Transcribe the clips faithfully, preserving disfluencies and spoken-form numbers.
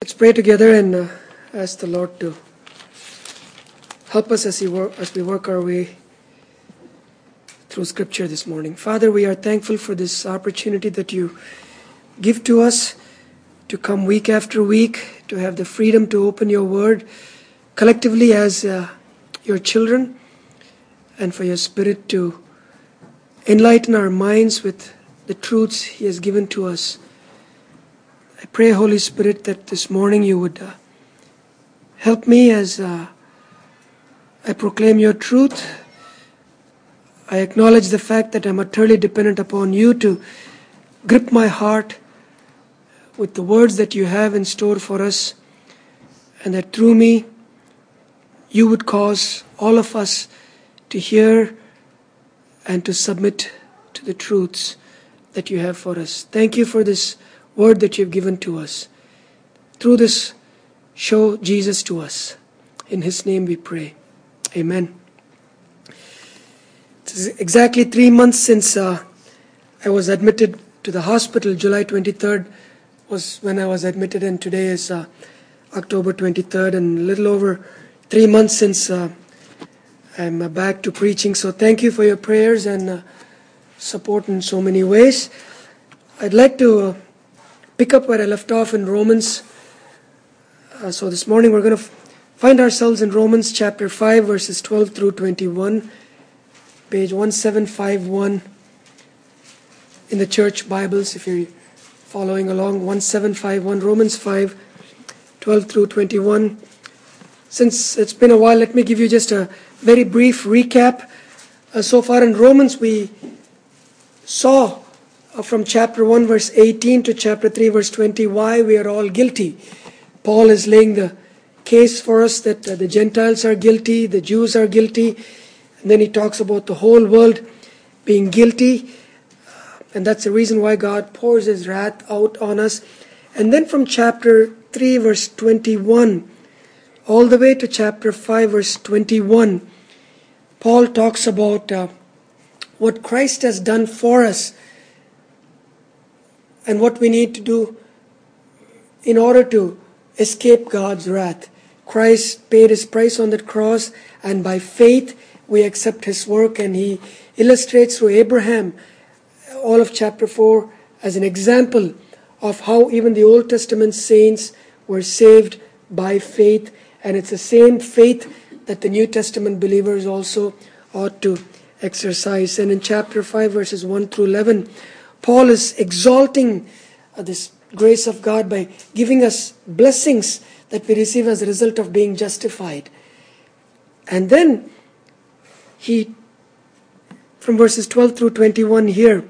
Let's pray together and uh, ask the Lord to help us as, he wor- as we work our way through Scripture this morning. Father, we are thankful for this opportunity that you give to us to come week after week, to have the freedom to open your word collectively as uh, your children, and for your Spirit to enlighten our minds with the truths he has given to us. I pray, Holy Spirit, that this morning you would uh, help me as uh, I proclaim your truth. I acknowledge the fact that I'm utterly dependent upon you to grip my heart with the words that you have in store for us, and that through me you would cause all of us to hear and to submit to the truths that you have for us. Thank you for this word that you've given to us. Through this, show Jesus to us. In his name we pray. Amen. It's exactly three months since uh, I was admitted to the hospital. July twenty-third was when I was admitted, and today is uh, October twenty-third, and a little over three months since uh, I'm uh, back to preaching. So thank you for your prayers and uh, support in so many ways. I'd like to uh, pick up where I left off in Romans. Uh, so this morning we're going to f- find ourselves in Romans chapter five, verses twelve through twenty-one, page seventeen fifty-one in the church Bibles, if you're following along. seventeen fifty-one, Romans five, twelve through twenty-one. Since it's been a while, let me give you just a very brief recap. Uh, so far in Romans, we saw uh, from chapter one, verse eighteen to chapter three, verse twenty, why we are all guilty. Paul is laying the case for us that uh, the Gentiles are guilty, the Jews are guilty, and then he talks about the whole world being guilty, uh, and that's the reason why God pours his wrath out on us. And then from chapter three, verse twenty-one, all the way to chapter five, verse twenty-one, Paul talks about uh, what Christ has done for us and what we need to do in order to escape God's wrath. Christ paid his price on that cross, and by faith we accept his work, and he illustrates through Abraham all of chapter four as an example of how even the Old Testament saints were saved by faith, and it's the same faith that the New Testament believers also ought to exercise. And in chapter five, verses one through eleven, Paul is exalting uh, this grace of God by giving us blessings that we receive as a result of being justified. And then he, from verses twelve through twenty-one here,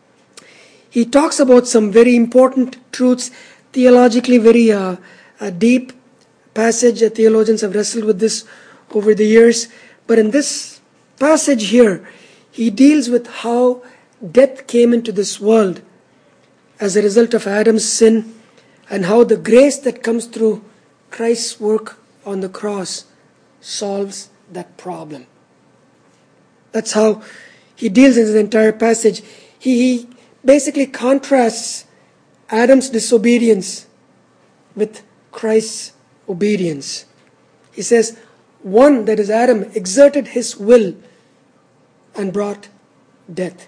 he talks about some very important truths, theologically very uh, uh, deep passage. Uh, theologians have wrestled with this over the years. But in this passage here, he deals with how death came into this world as a result of Adam's sin, and how the grace that comes through Christ's work on the cross solves that problem. That's how he deals in the entire passage. He, he basically contrasts Adam's disobedience with Christ's obedience. He says, one, that is Adam, exerted his will and brought death.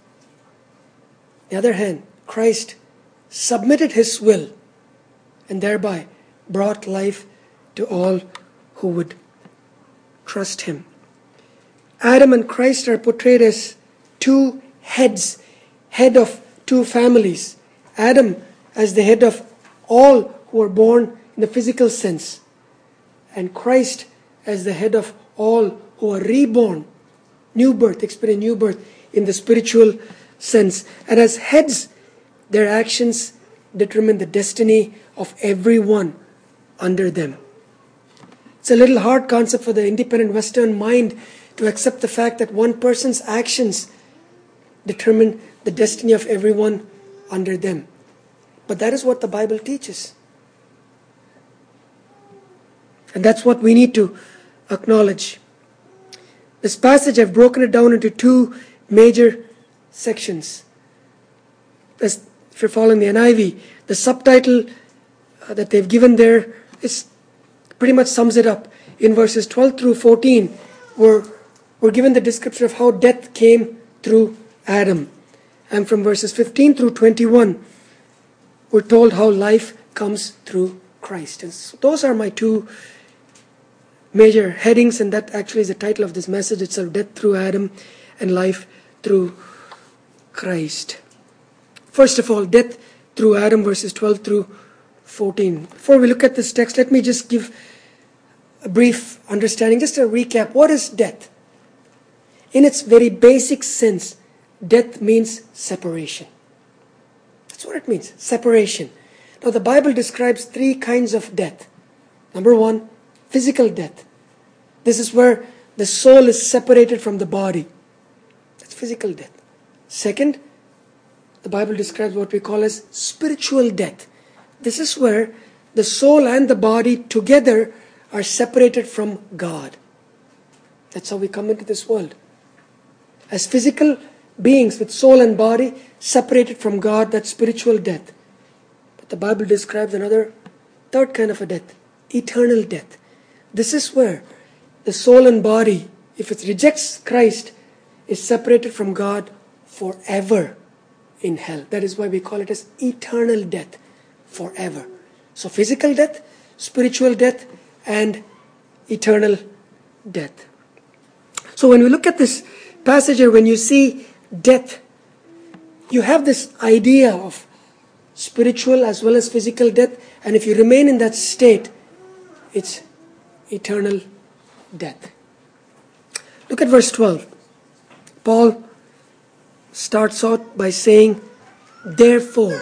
On the other hand, Christ submitted his will and thereby brought life to all who would trust him. Adam and Christ are portrayed as two heads, head of two families. Adam as the head of all who are born in the physical sense, and Christ as the head of all who are reborn, new birth, experience new birth in the spiritual sense. And as heads, their actions determine the destiny of everyone under them. It's a little hard concept for the independent Western mind to accept the fact that one person's actions determine the destiny of everyone under them. But that is what the Bible teaches. And that's what we need to acknowledge. This passage, I've broken it down into two major sections. As if you're following the N I V, the subtitle uh, that they've given there is pretty much sums it up. In verses twelve through fourteen, we're, we're given the description of how death came through Adam. And from verses fifteen through twenty-one, we're told how life comes through Christ. And so those are my two major headings, and that actually is the title of this message itself: Death through Adam and Life through Christ. First of all, death through Adam, verses twelve through fourteen. Before we look at this text, let me just give a brief understanding, just a recap. What is death? In its very basic sense, death means separation. That's what it means, separation. Now the Bible describes three kinds of death. Number one, physical death. This is where the soul is separated from the body. That's physical death. Second, the Bible describes what we call as spiritual death. This is where the soul and the body together are separated from God. That's how we come into this world. As physical beings with soul and body separated from God, that's spiritual death. But the Bible describes another, third kind of a death, eternal death. This is where the soul and body, if it rejects Christ, is separated from God forever in hell. That is why we call it as eternal death, forever. So physical death, spiritual death, and eternal death. So when we look at this passage here, when you see death, you have this idea of spiritual as well as physical death, and if you remain in that state, it's eternal death. Look at verse twelve. Paul starts out by saying, therefore.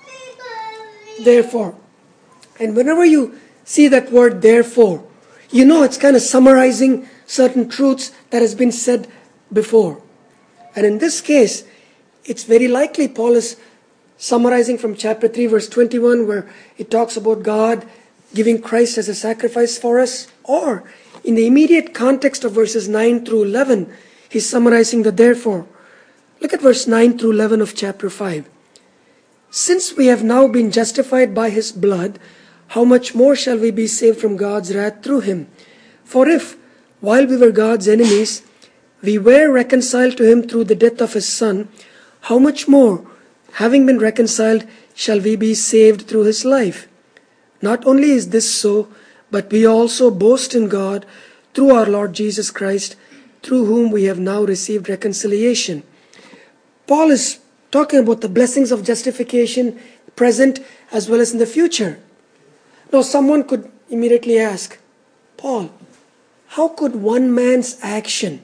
Therefore. And whenever you see that word therefore, you know it's kind of summarizing certain truths that has been said before. And in this case, it's very likely Paul is summarizing from chapter three, verse twenty-one, where it talks about God giving Christ as a sacrifice for us. Or in the immediate context of verses nine through eleven, he's summarizing the therefore. Look at verse nine through eleven of chapter five. Since we have now been justified by his blood, how much more shall we be saved from God's wrath through him? For if, while we were God's enemies, we were reconciled to him through the death of his Son, how much more, having been reconciled, shall we be saved through his life? Not only is this so, but we also boast in God through our Lord Jesus Christ, through whom we have now received reconciliation. Paul is talking about the blessings of justification, present as well as in the future. Now someone could immediately ask, Paul, how could one man's action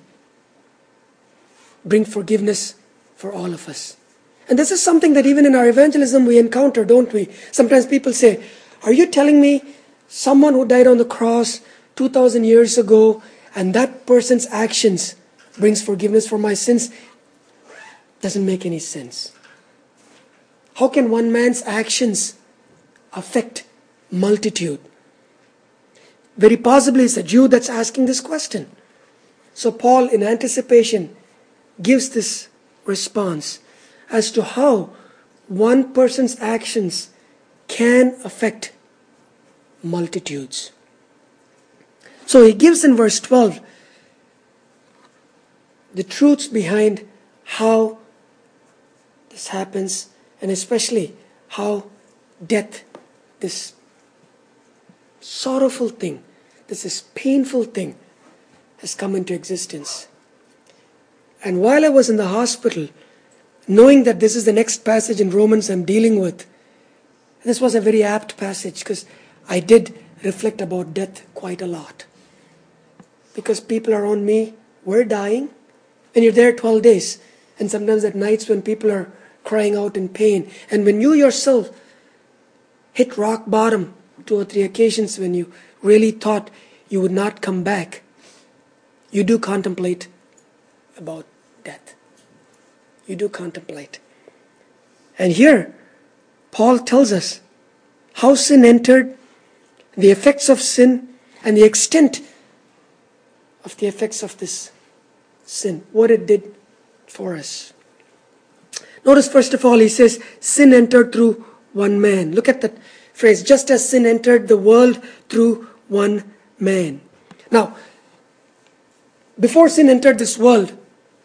bring forgiveness for all of us? And this is something that even in our evangelism we encounter, don't we? Sometimes people say, are you telling me someone who died on the cross two thousand years ago and that person's actions brings forgiveness for my sins? Doesn't make any sense. How can one man's actions affect multitude? Very possibly it's a Jew that's asking this question. So Paul, in anticipation, gives this response as to how one person's actions can affect multitudes. So he gives in verse twelve the truths behind how this happens, and especially how death, this sorrowful thing, this is painful thing, has come into existence. And while I was in the hospital, knowing that this is the next passage in Romans I'm dealing with, this was a very apt passage because I did reflect about death quite a lot. Because people around me were dying, and you're there twelve days, and sometimes at nights when people are crying out in pain, and when you yourself hit rock bottom, two or three occasions when you really thought you would not come back, you do contemplate about death. You do contemplate. And here, Paul tells us how sin entered, the effects of sin, and the extent of the effects of this sin, what it did for us. Notice first of all, he says, sin entered through one man. Look at that phrase, just as sin entered the world through one man. Now, before sin entered this world,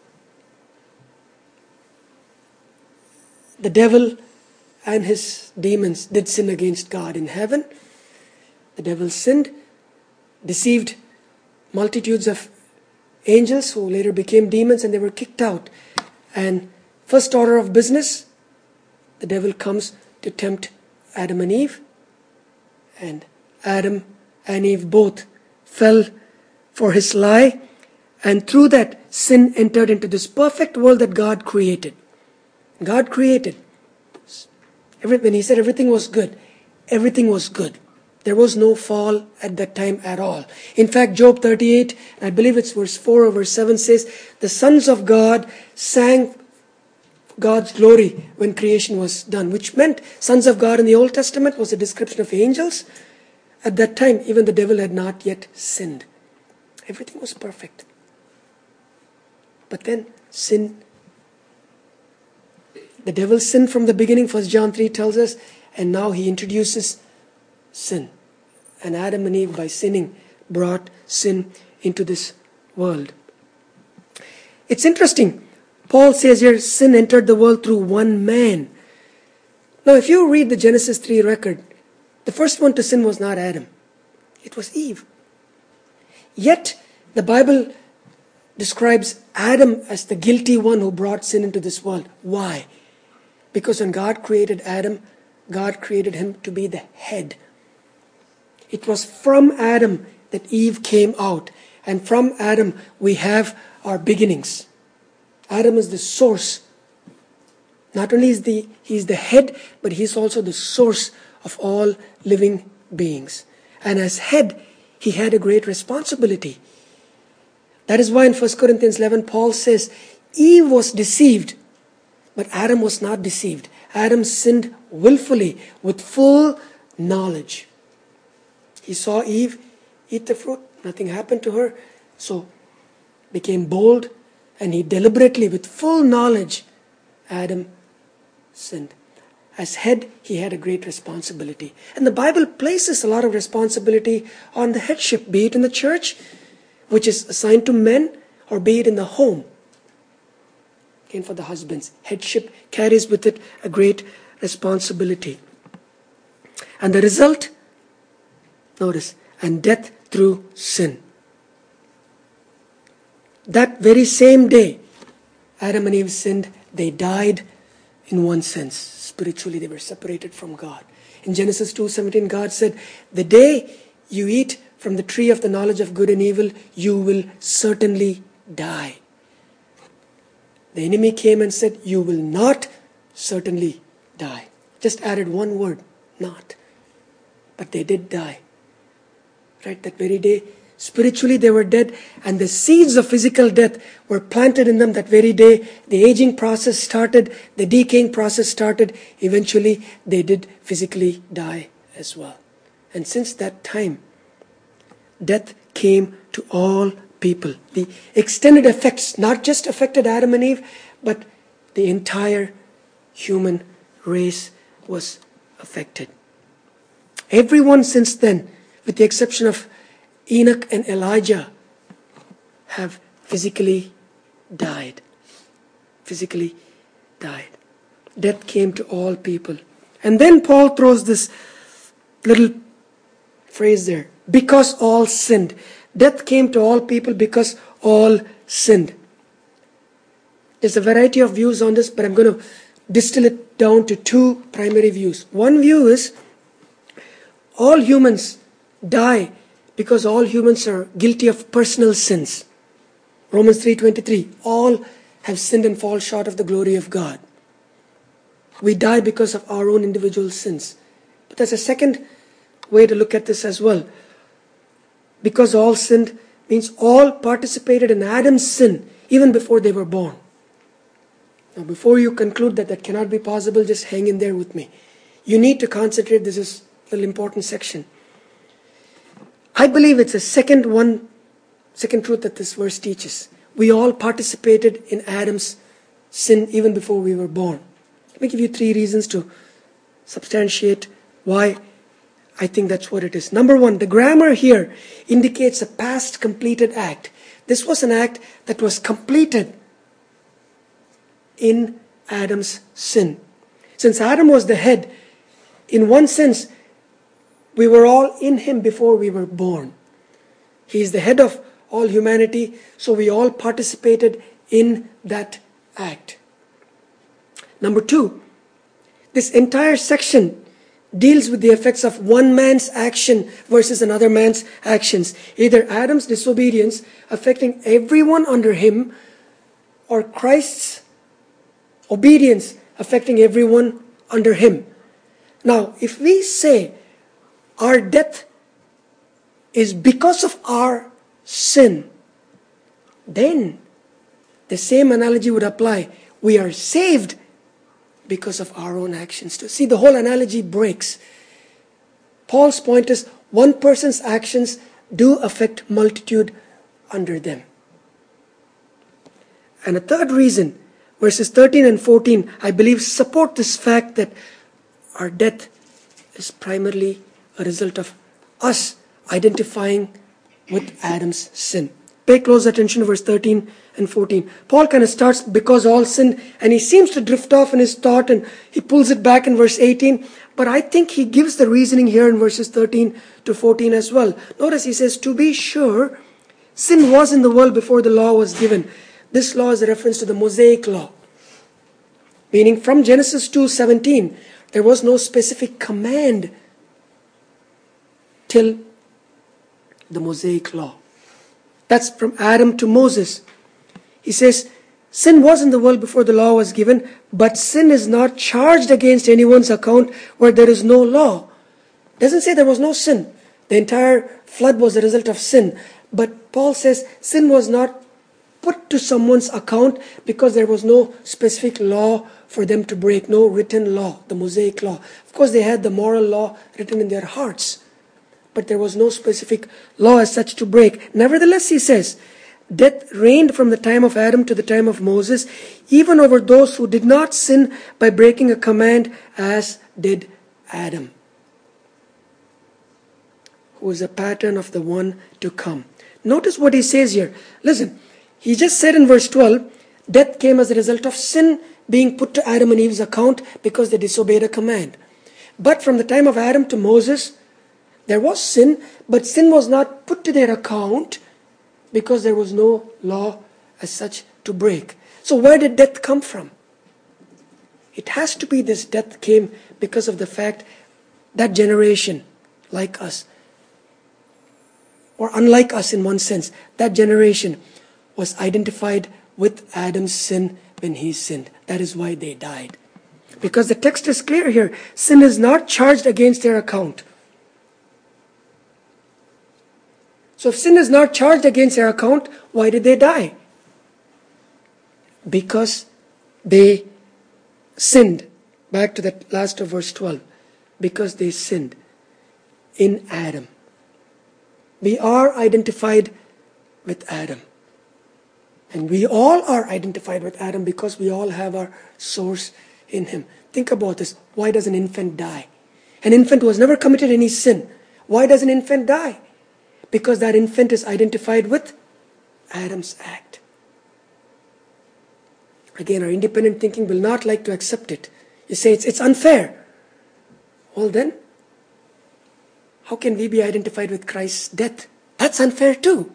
the devil and his demons did sin against God in heaven. The devil sinned, deceived multitudes of angels who later became demons, and they were kicked out. And first order of business, the devil comes to tempt Adam and Eve. And Adam and Eve both fell for his lie. And through that, sin entered into this perfect world that God created. God created. When he said everything was good, everything was good. There was no fall at that time at all. In fact, Job thirty-eight, I believe it's verse four or verse seven says, the sons of God sang God's glory when creation was done, which meant sons of God in the Old Testament was a description of angels. At that time, even the devil had not yet sinned. Everything was perfect. But then sin, the devil sinned from the beginning, First John three tells us, and now he introduces sin. And Adam and Eve, by sinning, brought sin into this world. It's interesting. Paul says here, sin entered the world through one man. Now, if you read the Genesis three record, the first one to sin was not Adam. It was Eve. Yet, the Bible describes Adam as the guilty one who brought sin into this world. Why? Because when God created Adam, God created him to be the head. It was from Adam that Eve came out. And from Adam we have our beginnings. Adam is the source. Not only is the he is the head, but he is also the source of all living beings. And as head, he had a great responsibility. That is why in First Corinthians eleven, Paul says, Eve was deceived, but Adam was not deceived. Adam sinned willfully with full knowledge. He saw Eve eat the fruit. Nothing happened to her. So became bold, and he deliberately, with full knowledge, Adam sinned. As head, he had a great responsibility. And the Bible places a lot of responsibility on the headship, be it in the church, which is assigned to men, or be it in the home. Again, for the husbands, headship carries with it a great responsibility. And the result, notice, and death through sin. That very same day, Adam and Eve sinned. They died in one sense. Spiritually, they were separated from God. In Genesis two seventeen, God said, the day you eat from the tree of the knowledge of good and evil, you will certainly die. The enemy came and said, you will not certainly die. Just added one word, not. But they did die. Right, that very day, spiritually they were dead, and the seeds of physical death were planted in them that very day. The aging process started, the decaying process started. Eventually, they did physically die as well. And since that time, death came to all people. The extended effects not just affected Adam and Eve, but the entire human race was affected. Everyone since then, with the exception of Enoch and Elijah, have physically died. Physically died. Death came to all people. And then Paul throws this little phrase there. Because all sinned. Death came to all people because all sinned. There's a variety of views on this, but I'm going to distill it down to two primary views. One view is all humans die because all humans are guilty of personal sins. Romans three twenty-three, all have sinned and fall short of the glory of God. We die because of our own individual sins. But there's a second way to look at this as well. Because all sinned means all participated in Adam's sin even before they were born. Now, before you conclude that that cannot be possible, just hang in there with me. You need to concentrate. This is a little important section. I believe it's a second one, second truth that this verse teaches. We all participated in Adam's sin even before we were born. Let me give you three reasons to substantiate why I think that's what it is. Number one, the grammar here indicates a past completed act. This was an act that was completed in Adam's sin. Since Adam was the head, in one sense, we were all in him before we were born. He is the head of all humanity, so we all participated in that act. Number two, this entire section deals with the effects of one man's action versus another man's actions. Either Adam's disobedience affecting everyone under him, or Christ's obedience affecting everyone under him. Now, if we say our death is because of our sin, then the same analogy would apply. We are saved because of our own actions too. See, the whole analogy breaks. Paul's point is one person's actions do affect multitude under them. And a third reason, verses thirteen and fourteen, I believe support this fact that our death is primarily a result of us identifying with Adam's sin. Pay close attention to verse thirteen and fourteen. Paul kind of starts because all sinned, and he seems to drift off in his thought, and he pulls it back in verse eighteen. But I think he gives the reasoning here in verses thirteen to fourteen as well. Notice he says, to be sure, sin was in the world before the law was given. This law is a reference to the Mosaic law. Meaning from Genesis two seventeen, there was no specific command till the Mosaic law. That's from Adam to Moses. He says, sin was in the world before the law was given, but sin is not charged against anyone's account where there is no law. Doesn't say there was no sin. The entire flood was a result of sin. But Paul says sin was not put to someone's account because there was no specific law for them to break, no written law, the Mosaic law. Of course, they had the moral law written in their hearts, but there was no specific law as such to break. Nevertheless, he says, death reigned from the time of Adam to the time of Moses, even over those who did not sin by breaking a command, as did Adam, who is a pattern of the one to come. Notice what he says here. Listen, he just said in verse twelve, death came as a result of sin being put to Adam and Eve's account because they disobeyed a command. But from the time of Adam to Moses, there was sin, but sin was not put to their account because there was no law as such to break. So where did death come from? It has to be this death came because of the fact that generation, like us, or unlike us in one sense, that generation was identified with Adam's sin when he sinned. That is why they died. Because the text is clear here. Sin is not charged against their account. So if sin is not charged against their account, why did they die? Because they sinned. Back to that last of verse twelve. Because they sinned in Adam. We are identified with Adam. And we all are identified with Adam because we all have our source in him. Think about this. Why does an infant die? An infant who has never committed any sin. Why does an infant die? Because that infant is identified with Adam's act. Again, our independent thinking will not like to accept it. You say it's, it's unfair. Well then, how can we be identified with Christ's death? That's unfair too.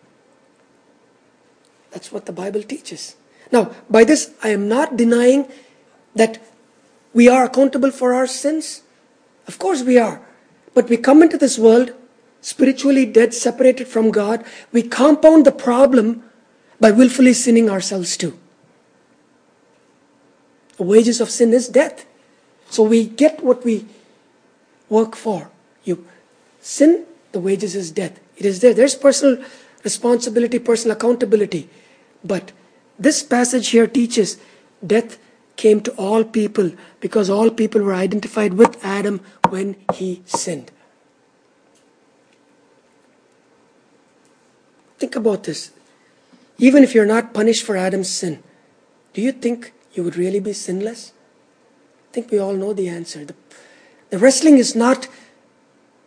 That's what the Bible teaches. Now, by this, I am not denying that we are accountable for our sins. Of course we are. But we come into this world spiritually dead, separated from God. We compound the problem by willfully sinning ourselves too. The wages of sin is death. So we get what we work for. You sin, the wages is death. It is there. There's personal responsibility, personal accountability. But this passage here teaches death came to all people because all people were identified with Adam when he sinned. Think about this. Even if you're not punished for Adam's sin, do you think you would really be sinless? I think we all know the answer. The, the wrestling is not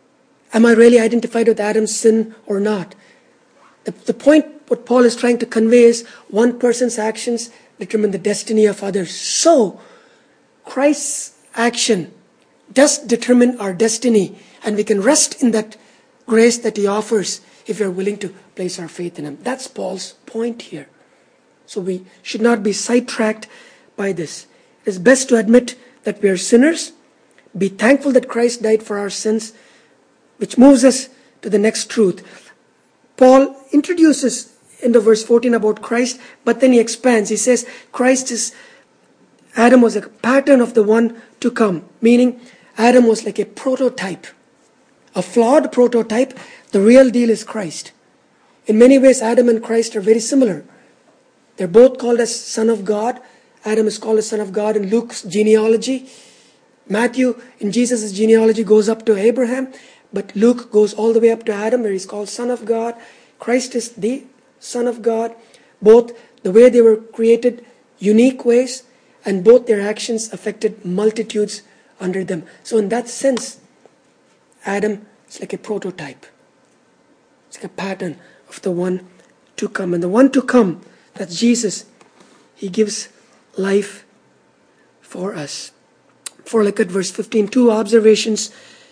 am I really identified with Adam's sin or not? The, the point, what Paul is trying to convey is one person's actions determine the destiny of others. So, Christ's action does determine our destiny, and we can rest in that grace that he offers if we are willing to place our faith in him. That's Paul's point here. So we should not be sidetracked by this. It is best to admit that we are sinners, be thankful that Christ died for our sins, which moves us to the next truth. Paul introduces in the verse fourteen about Christ, but then he expands. He says Christ is, Adam was a pattern of the one to come, meaning Adam was like a prototype, a flawed prototype. The real deal is Christ. In many ways, Adam and Christ are very similar. They're both called as Son of God. Adam is called as Son of God in Luke's genealogy. Matthew, in Jesus' genealogy, goes up to Abraham, but Luke goes all the way up to Adam, where he's called Son of God. Christ is the Son of God. Both the way they were created, unique ways, and both their actions affected multitudes under them. So in that sense, Adam is like a prototype. It's like a pattern of the one to come. And the one to come, that's Jesus, he gives life for us. For look at verse fifteen, two observations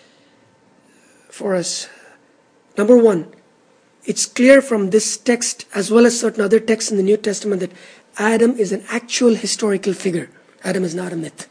for us. Number one, it's clear from this text as well as certain other texts in the New Testament that Adam is an actual historical figure. Adam is not a myth.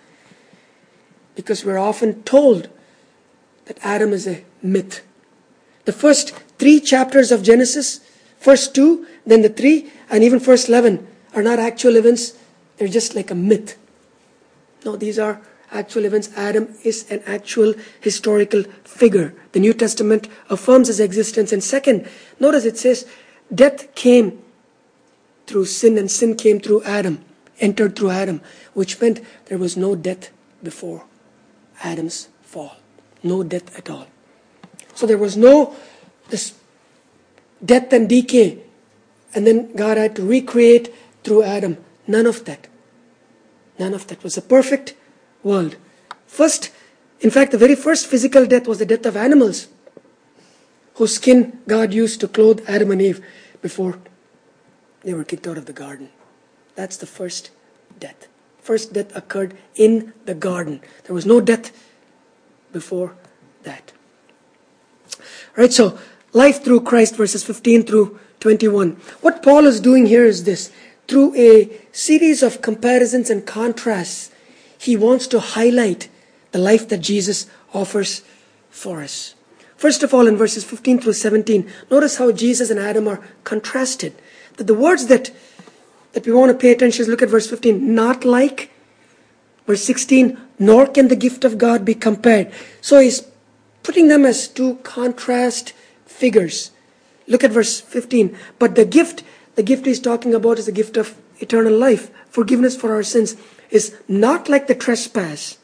Because we're often told that Adam is a myth. The first three chapters of Genesis, first two, then the three, and even first eleven are not actual events. They're just like a myth. No, these are actual events. Adam is an actual historical figure. The New Testament affirms his existence. And second, notice it says, death came through sin, and sin came through Adam, entered through Adam, which meant there was no death before Adam's fall. No death at all. So there was no this death and decay, and then God had to recreate through Adam. None of that. None of that. It was a perfect world. First, in fact, the very first physical death was the death of animals, whose skin God used to clothe Adam and Eve before they were kicked out of the garden. That's the first death. First death occurred in the garden. There was no death before that. Alright, so life through Christ, verses fifteen through twenty-one. What Paul is doing here is this. Through a series of comparisons and contrasts, he wants to highlight the life that Jesus offers for us. First of all, in verses fifteen through seventeen, notice how Jesus and Adam are contrasted. That the words that, that we want to pay attention to, look at verse fifteen, not like. Verse sixteen, nor can the gift of God be compared. So he's putting them as two contrast figures. Look at verse fifteen. But the gift, the gift he's talking about is the gift of eternal life, forgiveness for our sins, is not like the trespass.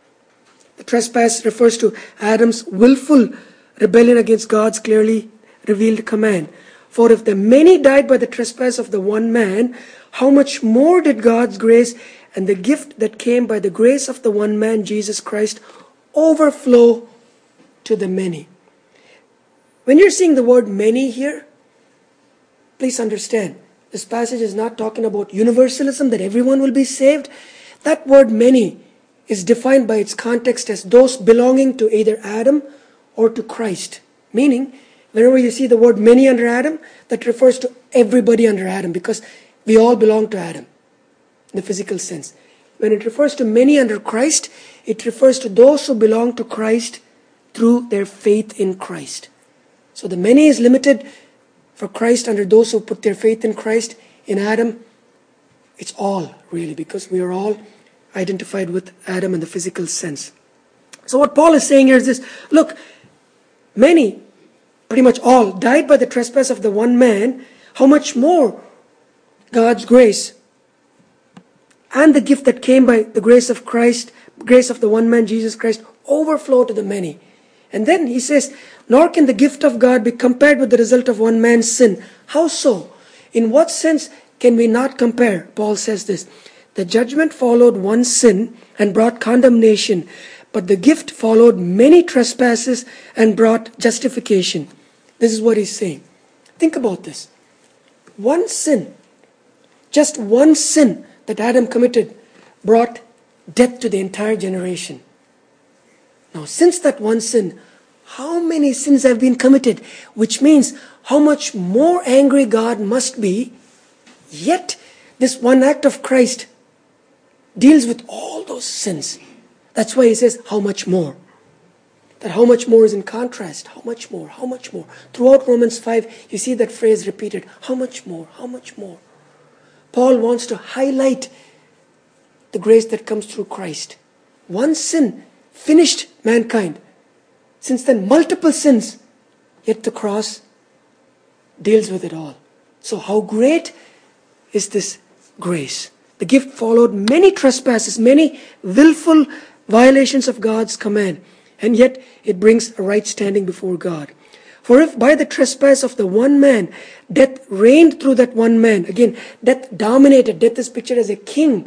The trespass refers to Adam's willful rebellion against God's clearly revealed command. For if the many died by the trespass of the one man, how much more did God's grace and the gift that came by the grace of the one man, Jesus Christ, overflow to the many? When you're seeing the word many here, please understand, this passage is not talking about universalism, that everyone will be saved. That word many is defined by its context as those belonging to either Adam or to Christ. Meaning, whenever you see the word many under Adam, that refers to everybody under Adam, because we all belong to Adam in the physical sense. When it refers to many under Christ, it refers to those who belong to Christ through their faith in Christ. So the many is limited for Christ under those who put their faith in Christ. In Adam, it's all really, because we are all identified with Adam in the physical sense. So what Paul is saying here is this: look, many, pretty much all, died by the trespass of the one man. How much more God's grace and the gift that came by the grace of Christ, grace of the one man, Jesus Christ, overflow to the many. And then he says, nor can the gift of God be compared with the result of one man's sin. How so? In what sense can we not compare? Paul says this: the judgment followed one sin and brought condemnation, but the gift followed many trespasses and brought justification. This is what he's saying. Think about this. One sin, just one sin that Adam committed brought death to the entire generation. Now, since that one sin, how many sins have been committed? Which means how much more angry God must be. Yet, this one act of Christ deals with all those sins. That's why he says, how much more? That how much more is in contrast. How much more? How much more? Throughout Romans five, you see that phrase repeated. How much more? How much more? Paul wants to highlight the grace that comes through Christ. One sin finished mankind. Since then, multiple sins. Yet the cross deals with it all. So how great is this grace? The gift followed many trespasses, many willful violations of God's command. And yet it brings a right standing before God. For if by the trespass of the one man, death reigned through that one man. Again, death dominated. Death is pictured as a king.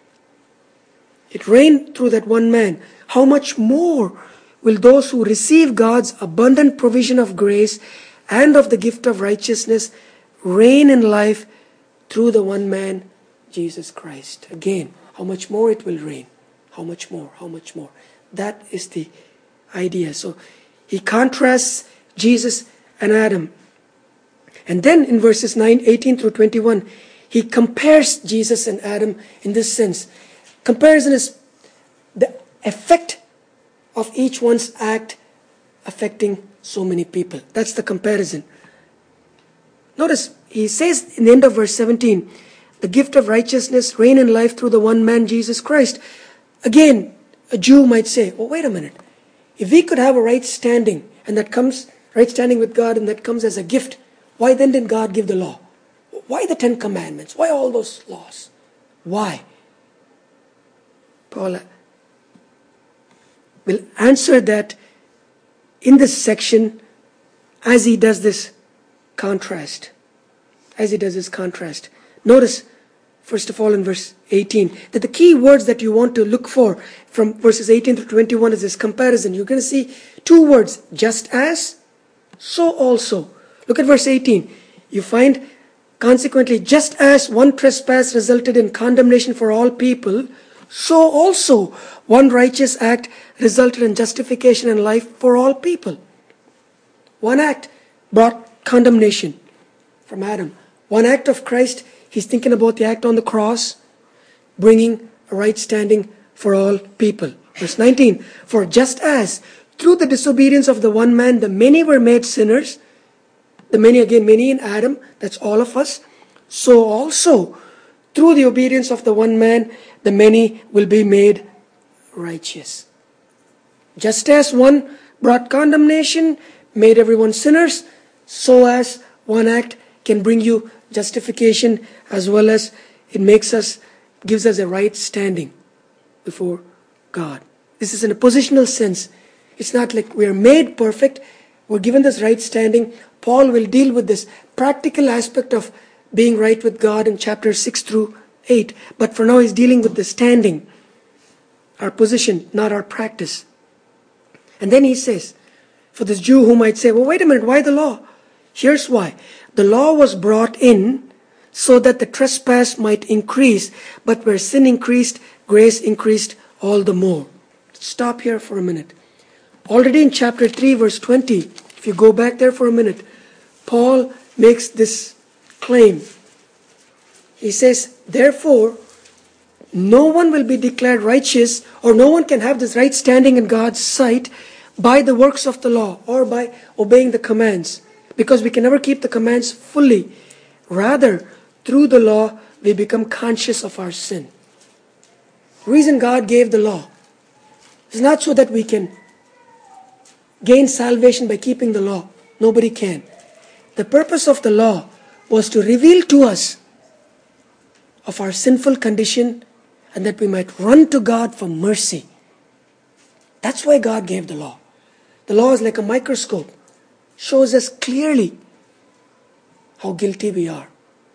It reigned through that one man. How much more will those who receive God's abundant provision of grace and of the gift of righteousness reign in life through the one man, Jesus Christ? Again, how much more it will reign. How much more, how much more. That is the idea. So he contrasts Jesus and Adam. And then in verses nine, eighteen through twenty-one, he compares Jesus and Adam in this sense. Comparison is the effect of each one's act affecting so many people. That's the comparison. Notice, he says in the end of verse seventeen, the gift of righteousness reign in life through the one man, Jesus Christ. Again, a Jew might say, oh, wait a minute. If we could have a right standing, and that comes, right standing with God, and that comes as a gift, why then did God give the law? Why the Ten Commandments? Why all those laws? Why? Paul will answer that in this section as he does this contrast. As he does this contrast. Notice, first of all, in verse eighteen, that the key words that you want to look for from verses eighteen to twenty-one is this comparison. You're going to see two words, just as, so also. Look at verse eighteen. You find, consequently, just as one trespass resulted in condemnation for all people, so also one righteous act resulted in justification and life for all people. One act brought condemnation from Adam. One act of Christ, he's thinking about the act on the cross, bringing a right standing for all people. Verse nineteen, for just as through the disobedience of the one man, the many were made sinners, the many, again, many in Adam, that's all of us, so also through the obedience of the one man, the many will be made righteous. Just as one brought condemnation, made everyone sinners, so as one act can bring you justification, as well as it makes us, gives us a right standing before God. This is in a positional sense. It's not like we're made perfect, we're given this right standing. Paul will deal with this practical aspect of being right with God in chapters six through eight. But for now, he's dealing with the standing, our position, not our practice. And then he says, for this Jew who might say, well, wait a minute, why the law? Here's why. The law was brought in so that the trespass might increase, but where sin increased, grace increased all the more. Stop here for a minute. Already in chapter three, verse twenty, if you go back there for a minute, Paul makes this claim. He says, therefore, no one will be declared righteous, or no one can have this right standing in God's sight by the works of the law or by obeying the commands, because we can never keep the commands fully. Rather, through the law, we become conscious of our sin. The reason God gave the law is not so that we can gain salvation by keeping the law. Nobody can. The purpose of the law was to reveal to us of our sinful condition and that we might run to God for mercy. That's why God gave the law. The law is like a microscope. Shows us clearly how guilty we are.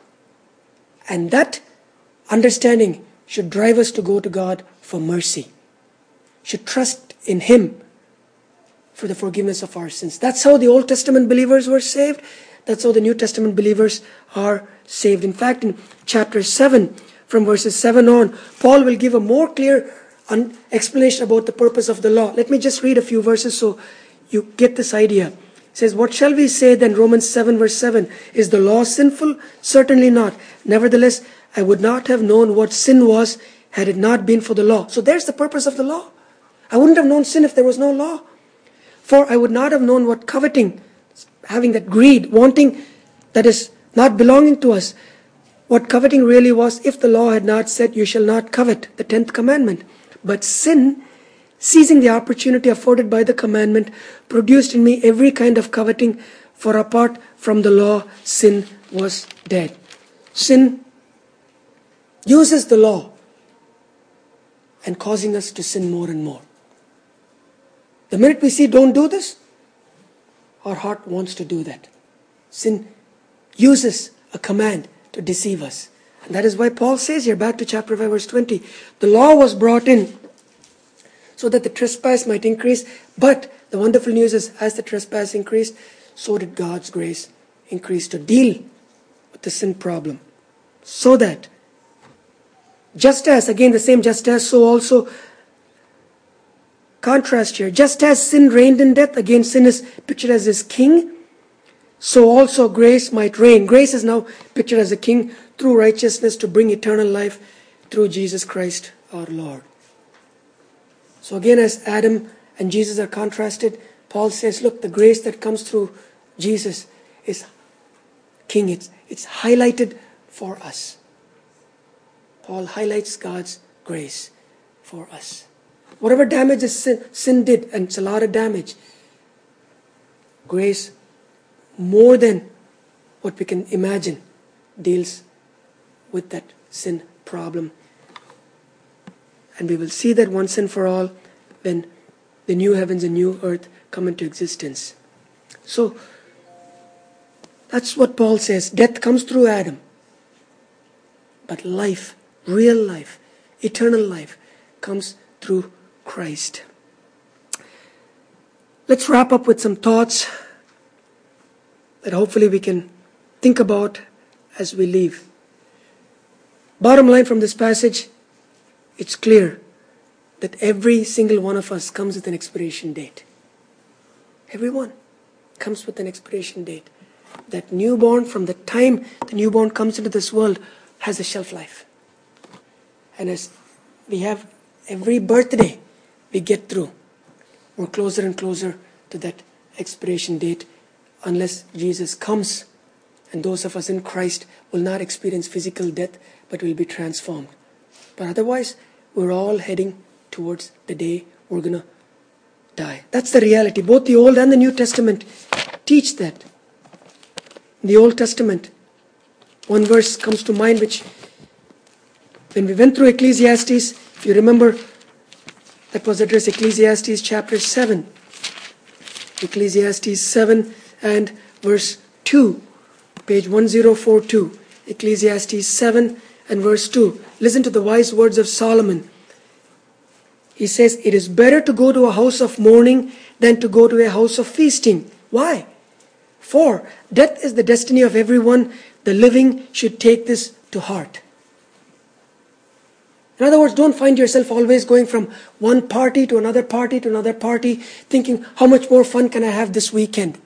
And that understanding should drive us to go to God for mercy. Should trust in Him for the forgiveness of our sins. That's how the Old Testament believers were saved. That's how the New Testament believers are saved. In fact, in chapter seven, from verses seven on, Paul will give a more clear explanation about the purpose of the law. Let me just read a few verses so you get this idea. It says, what shall we say then? Romans seven verse seven. Is the law sinful? Certainly not. Nevertheless, I would not have known what sin was had it not been for the law. So there's the purpose of the law. I wouldn't have known sin if there was no law. For I would not have known what coveting, having that greed, wanting that is not belonging to us, what coveting really was if the law had not said, you shall not covet, the tenth commandment. But sin, seizing the opportunity afforded by the commandment, produced in me every kind of coveting, for apart from the law, sin was dead. Sin uses the law and causing us to sin more and more. The minute we see don't do this, our heart wants to do that. Sin uses a command to deceive us. And that is why Paul says here, back to chapter five verse twenty, the law was brought in so that the trespass might increase. But the wonderful news is, as the trespass increased, so did God's grace increase to deal with the sin problem. So that, just as, again the same just as, so also, contrast here, just as sin reigned in death, again sin is pictured as this king, so also grace might reign. Grace is now pictured as a king through righteousness to bring eternal life through Jesus Christ our Lord. So again, as Adam and Jesus are contrasted, Paul says, look, the grace that comes through Jesus is king. It's, it's highlighted for us. Paul highlights God's grace for us. Whatever damage sin, sin did, and it's a lot of damage, grace, more than what we can imagine, deals with that sin problem. And we will see that once and for all when the new heavens and new earth come into existence. So, that's what Paul says. Death comes through Adam. But life, real life, eternal life, comes through Christ. Let's wrap up with some thoughts that hopefully we can think about as we leave. Bottom line from this passage, it's clear that every single one of us comes with an expiration date. Everyone comes with an expiration date. That newborn, from the time the newborn comes into this world, has a shelf life. And as we have every birthday we get through, we're closer and closer to that expiration date, unless Jesus comes, and those of us in Christ will not experience physical death, but will be transformed. But otherwise, we're all heading towards the day we're going to die. That's the reality. Both the Old and the New Testament teach that. In the Old Testament, one verse comes to mind which, when we went through Ecclesiastes, if you remember, that was addressed Ecclesiastes chapter seven. Ecclesiastes seven and verse two. Page one thousand forty-two. Ecclesiastes seven and verse two. Listen to the wise words of Solomon. He says, it is better to go to a house of mourning than to go to a house of feasting. Why? For death is the destiny of everyone. The living should take this to heart. In other words, don't find yourself always going from one party to another party to another party, thinking, how much more fun can I have this weekend?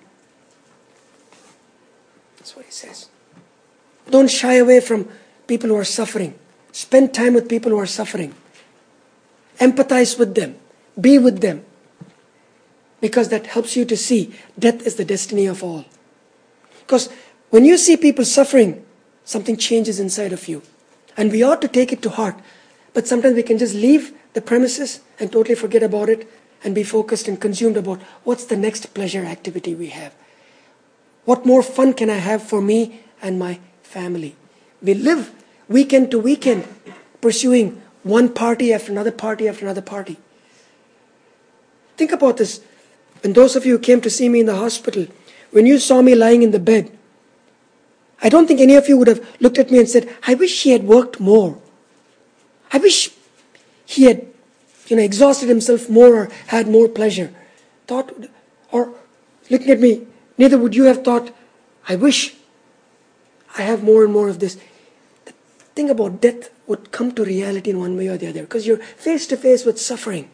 That's what he says. Don't shy away from people who are suffering. Spend time with people who are suffering. Empathize with them. Be with them. Because that helps you to see death is the destiny of all. Because when you see people suffering, something changes inside of you. And we ought to take it to heart. But sometimes we can just leave the premises and totally forget about it and be focused and consumed about what's the next pleasure activity we have. What more fun can I have for me and my family? We live weekend to weekend pursuing one party after another party after another party. Think about this. When those of you who came to see me in the hospital, when you saw me lying in the bed, I don't think any of you would have looked at me and said, I wish he had worked more. I wish he had, you know, exhausted himself more or had more pleasure. Thought, or looking at me, neither would you have thought, I wish I have more and more of this. The thing about death would come to reality in one way or the other, because you're face to face with suffering.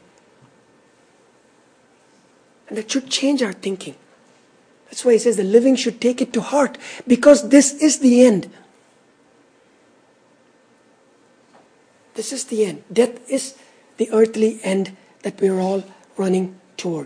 And that should change our thinking. That's why he says the living should take it to heart, because this is the end. This is the end. Death is the earthly end that we are all running toward.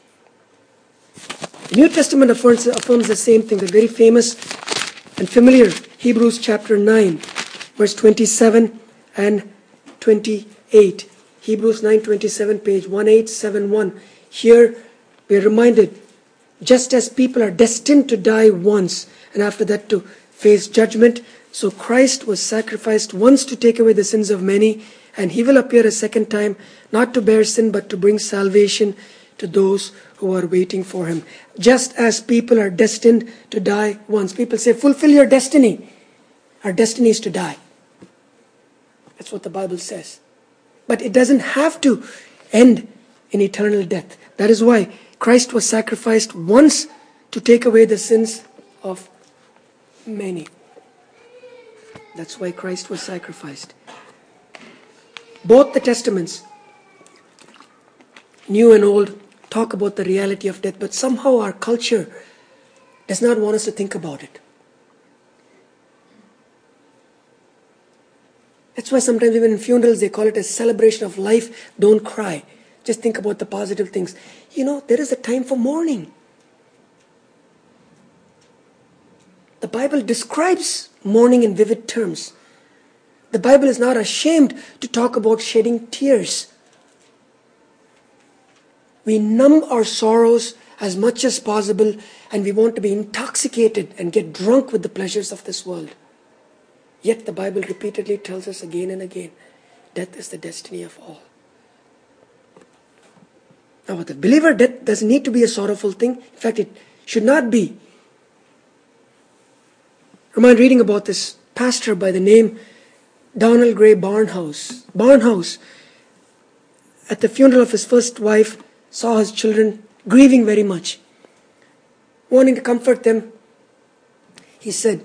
The New Testament affirms, affirms the same thing, the very famous and familiar Hebrews chapter nine, verse twenty-seven and twenty-eight. Hebrews nine twenty-seven, page eighteen seventy-one. Here we are reminded, just as people are destined to die once and after that to face judgment, so Christ was sacrificed once to take away the sins of many, and he will appear a second time, not to bear sin, but to bring salvation to those who are waiting for him. Just as people are destined to die once. People say, fulfill your destiny. Our destiny is to die. That's what the Bible says. But it doesn't have to end in eternal death. That is why Christ was sacrificed once to take away the sins of many. That's why Christ was sacrificed. Both the Testaments, New and Old, talk about the reality of death, but somehow our culture does not want us to think about it. That's why sometimes even in funerals they call it a celebration of life. Don't cry. Just think about the positive things. You know, there is a time for mourning. The Bible describes mourning in vivid terms. The Bible is not ashamed to talk about shedding tears. We numb our sorrows as much as possible, and we want to be intoxicated and get drunk with the pleasures of this world. Yet the Bible repeatedly tells us again and again, death is the destiny of all. Now with the believer, death doesn't need to be a sorrowful thing. In fact, it should not be. I remember reading about this pastor by the name Donald Gray Barnhouse. Barnhouse, at the funeral of his first wife, saw his children grieving very much. Wanting to comfort them, he said,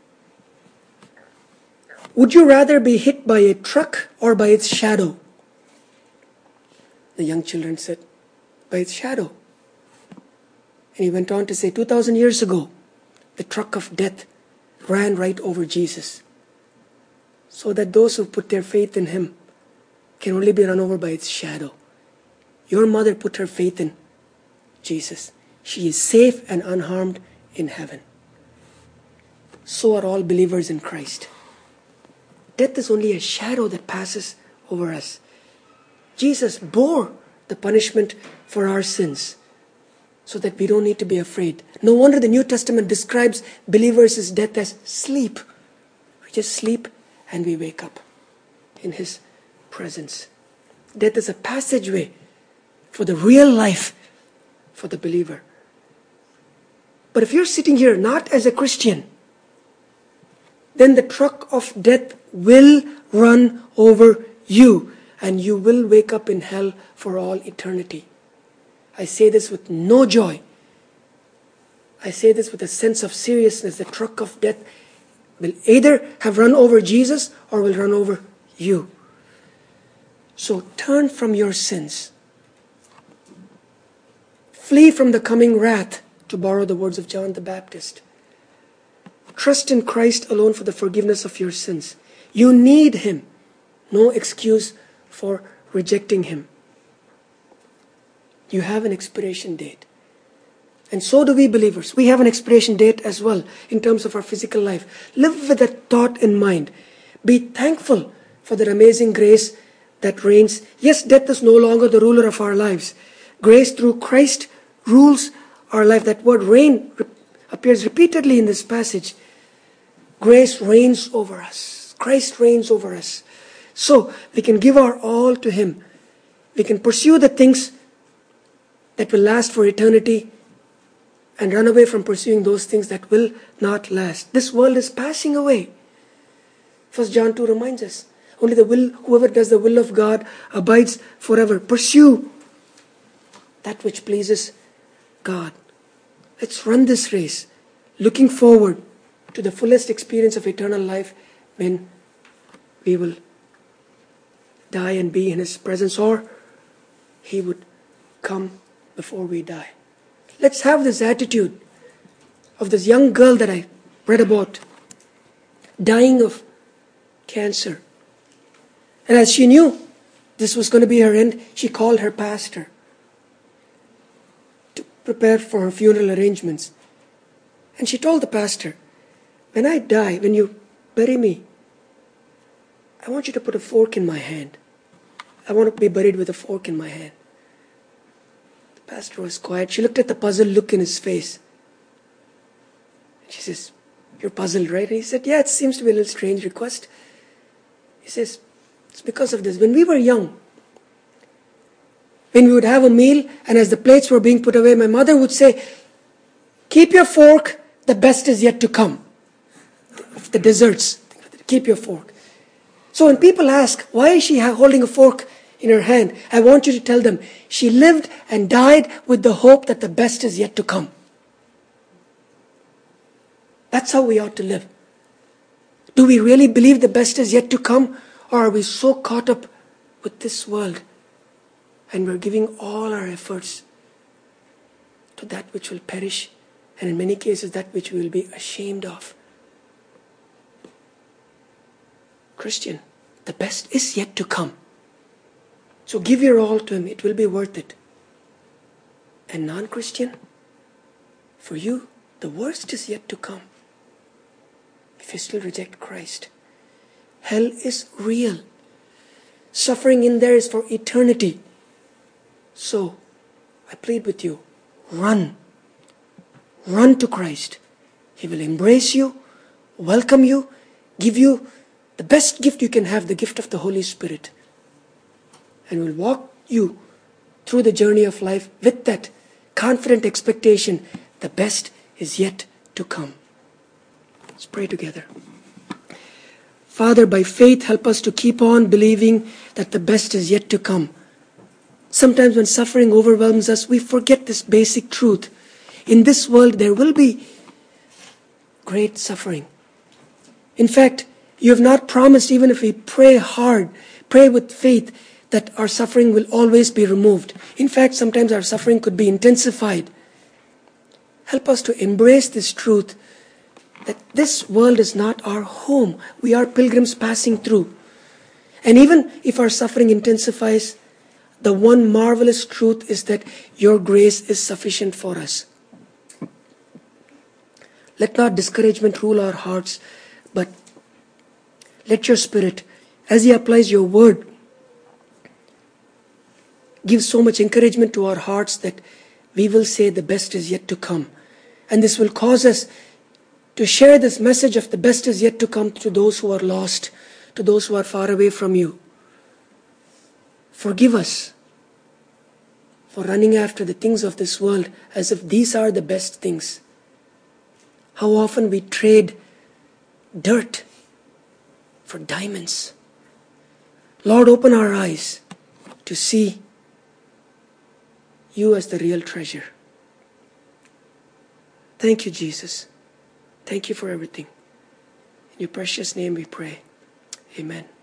would you rather be hit by a truck or by its shadow? The young children said, by its shadow. And he went on to say, two thousand years ago, the truck of death ran right over Jesus, so that those who put their faith in him can only be run over by its shadow. Your mother put her faith in Jesus. She is safe and unharmed in heaven. So are all believers in Christ. Death is only a shadow that passes over us. Jesus bore the punishment for our sins so that we don't need to be afraid. No wonder the New Testament describes believers' death as sleep. We just sleep and we wake up in his presence. Death is a passageway for the real life for the believer. But if you're sitting here not as a Christian, then the truck of death will run over you and you will wake up in hell for all eternity. I say this with no joy. I say this with a sense of seriousness. The truck of death will either have run over Jesus or will run over you. So turn from your sins. Flee from the coming wrath, to borrow the words of John the Baptist. Trust in Christ alone for the forgiveness of your sins. You need him. No excuse for rejecting him. You have an expiration date. And so do we believers. We have an expiration date as well in terms of our physical life. Live with that thought in mind. Be thankful for the amazing grace that reigns. Yes, death is no longer the ruler of our lives. Grace through Christ rules our life. That word reign appears repeatedly in this passage. Grace reigns over us. Christ reigns over us. So we can give our all to him. We can pursue the things that will last for eternity and run away from pursuing those things that will not last. This world is passing away. First John two reminds us. Only the will, whoever does the will of God abides forever. Pursue that which pleases God. Let's run this race, looking forward to the fullest experience of eternal life when we will die and be in His presence, or He would come before we die. Let's have this attitude of this young girl that I read about, dying of cancer. And as she knew this was going to be her end, she called her pastor to prepare for her funeral arrangements. And she told the pastor, when I die, when you bury me, I want you to put a fork in my hand. I want to be buried with a fork in my hand. The pastor was quiet. She looked at the puzzled look in his face. And she says, you're puzzled, right? And he said, yeah, it seems to be a little strange request. He says, it's because of this. When we were young, when we would have a meal, and as the plates were being put away, my mother would say, keep your fork, the best is yet to come. The desserts, keep your fork. So when people ask, why is she holding a fork in her hand? I want you to tell them, she lived and died with the hope that the best is yet to come. That's how we ought to live. Do we really believe the best is yet to come? Or are we so caught up with this world and we're giving all our efforts to that which will perish, and in many cases that which we will be ashamed of? Christian, the best is yet to come. So give your all to Him. It will be worth it. And non-Christian, for you, the worst is yet to come. If you still reject Christ, hell is real. Suffering in there is for eternity. So, I plead with you, run. Run to Christ. He will embrace you, welcome you, give you the best gift you can have, the gift of the Holy Spirit, and will walk you through the journey of life with that confident expectation, the best is yet to come. Let's pray together. Father, by faith, help us to keep on believing that the best is yet to come. Sometimes when suffering overwhelms us, we forget this basic truth. In this world, there will be great suffering. In fact, you have not promised, even if we pray hard, pray with faith, that our suffering will always be removed. In fact, sometimes our suffering could be intensified. Help us to embrace this truth that this world is not our home. We are pilgrims passing through. And even if our suffering intensifies, the one marvelous truth is that your grace is sufficient for us. Let not discouragement rule our hearts, but let your Spirit, as He applies your word, give so much encouragement to our hearts that we will say the best is yet to come. And this will cause us to share this message of the best is yet to come to those who are lost, to those who are far away from you. Forgive us for running after the things of this world as if these are the best things. How often we trade dirt for diamonds. Lord, open our eyes to see you as the real treasure. Thank you, Jesus. Thank you for everything. In your precious name we pray. Amen.